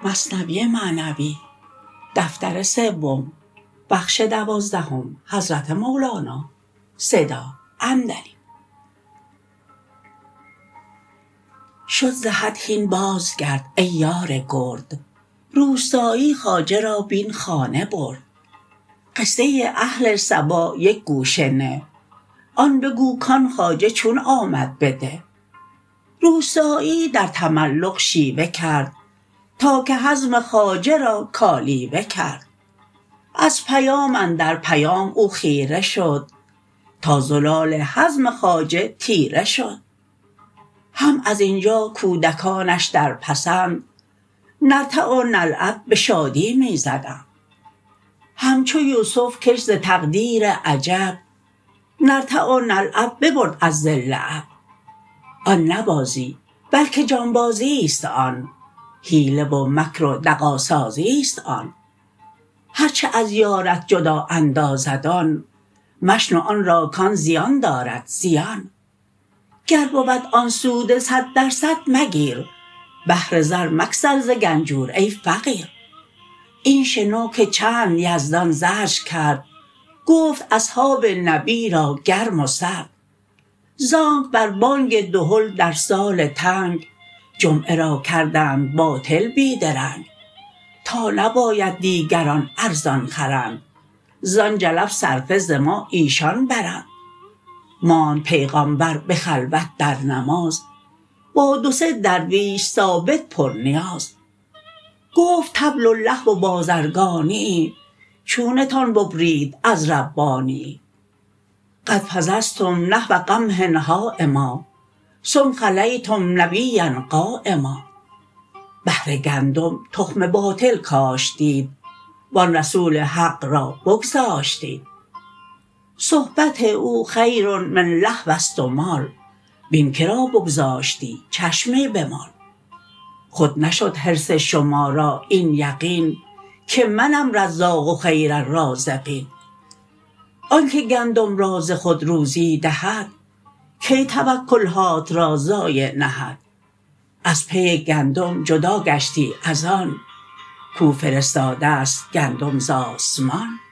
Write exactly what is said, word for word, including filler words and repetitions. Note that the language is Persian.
مثنوی معنوی دفتر سوم بخش دوازدهم حضرت مولانا صدا عمدنی. شد ز حد هین بازگرد ای یار گرد، روستایی خواجه را بین خانه برد. قصه اهل سبا یک گوشه نه، آن بگو کان خواجه چون آمد به ده. روستایی در تملق شیوه کرد، تا که حزم خواجه را کالیوه کرد. از پیام اندر پیام او خیره شد، تا زلال حزم خواجه تیره شد. هم از اینجا کودکانش در پسند، نرتع و نلعب به شادی می زدند. همچو یوسف کش ز تقدیر عجب، نرتع و نلعب ببرد از ظل اب. آن نه بازی بلکه جانبازیست آن، حیله و مکر و دغا سازیست آن. هرچه از یارت جدا اندازد آن، مشنو آن را کان زیان دارد زیان. گر بود آن سود صد درصد مگیر، بهر زر مگسل ز گنجور ای فقیر. این شنو که چند یزدان زجر کرد، گفت اصحاب نبی را گرم و سرد. زانک بر بانگ دهل در سال تنگ، جمعه را کردند باطل بی درنگ. تا نباید دیگران ارزان خرند، زان جلب صرفه ز ما ایشان برند. ماند پیغامبر به خلوت در نماز، با دو سه درویش ثابت پر نیاز. گفت طبل و لهو و بازرگانیی، چونتان ببرید از ربانیی. قد فضضتم نحو قمح هایما، ثم خلیتم نبیا قایما. بهر گندم تخم باطل کاشتید، وان رسول حق را بگذاشتید. صحبت او خیر من لهوست و مال، بین که را بگذاشتی چشمی بمال. خود نشد حرص شما را این یقین، که منم رزاق و خیر الرازقین. آنک گندم را ز خود روزی دهد، کی توکلهات را ضایع نهد. از پی گندم جدا گشتی از آن، کو فرستادست گندم ز آسمان.